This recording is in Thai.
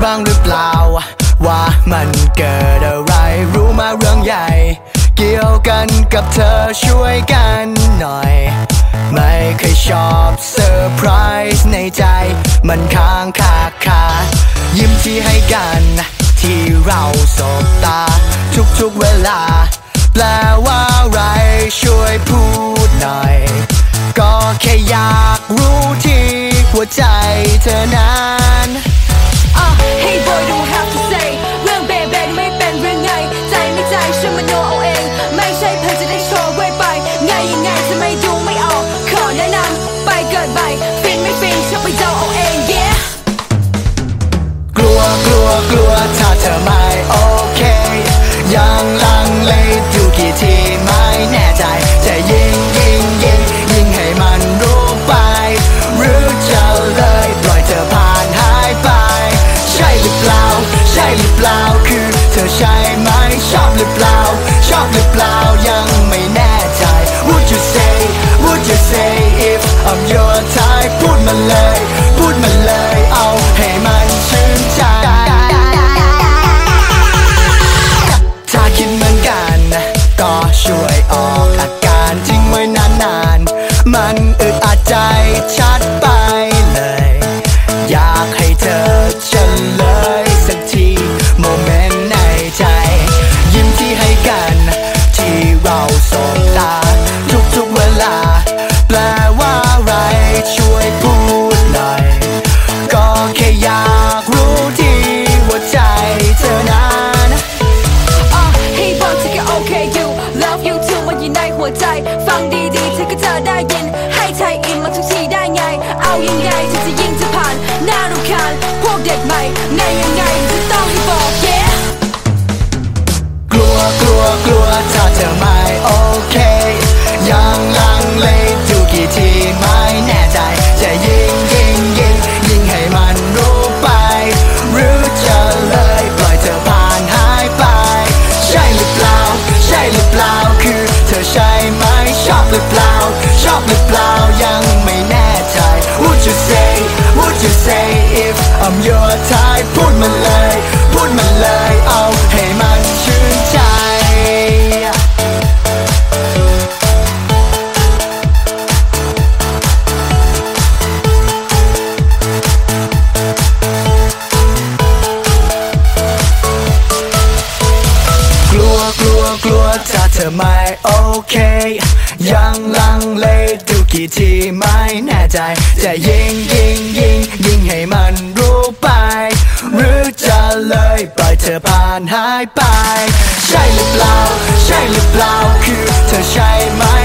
บ้างหรือเปล่าว่ามันเกิดอะไรรู้มาเรื่องใหญ่เกี่ยวกันกับเธอช่วยกันหน่อยไม่เคยชอบเซอร์ไพรส์ในใจมันค้างคายิ้มที่ให้กันที่เราสบตาทุกๆเวลาแปลว่าอะไรช่วยพูดหน่อยก็แค่อยากรู้ที่หัวใจเธอนั้น Hey boy don't have to say เรื่องเบเบไม่เป็นเรื่องไงใจไม่ใจฉันมโนเอาเองไม่ใช่เพื่อจะได้โชว์ไว้ไปไงยังไงจะไม่ดูไม่ออกขอแนะนำไปเกิดใบฟินไม่ฟินฉันไปเดาเอาเอง yeah กลัวถ้าเธอไม่โอเคยังลังเลอยู่กี่ทีไม่แน่ใจจะยิงให้มันรู้ไปหรือจะเลยปล่อยเธอผ่านหายไปใช่หรือเปล่าคือเธอใช่ไหมชอบหรือเปล่ายังไม่แน่ใจ Would you say if I'm your type พูดมาเลยเอาให้มันชื่นใจถ้าคิดเหมือนกันก็ช่วยออกอาการทิ้งไว้นานมันอึดอัดใจชัดไปเลยอยากให้เธอเฉลยสักทีโมเมนต์ในใจยิ้มที่ให้กันที่เราสบตาทุกเวลาแปลว่าอะไรช่วยพูดหน่อยก็แค่อยากรู้ที่หัวใจเธอนั้น Hey boy take it okay you love you too มันอยู่ในหัวใจฟังดีๆเธอก็จะได้ยินให้ไทยอินมาทุกทีได้ไงเอายังไงถึงจะยิ่งจะผ่านหน้ารำคาญพวกเด็กใหม่ไงยังไงจะต้องให้บอก yeah กลัวถ้าเธอไม่โอเคยังลังเลอยู่กี่ทีไม่แน่ใจจะยิงให้มันรู้ไปหรือจะเลยปล่อยเธอผ่านหายไปใช่หรือเปล่าคือเธอใช่ไหมชอบหรือเปล่ายังไม่แน่ใจ Would you say if I'm your type พูดมาเลยเอาให้มันชื่นใจกลัวถ้าเธอไม่โอเคยังลังเลดูกี่ทีไม่แน่ใจจะยิงให้มันรู้ไปหรือจะเลยปล่อยเธอผ่านหายไปใช่หรือเปล่าคือเธอใช่ไหม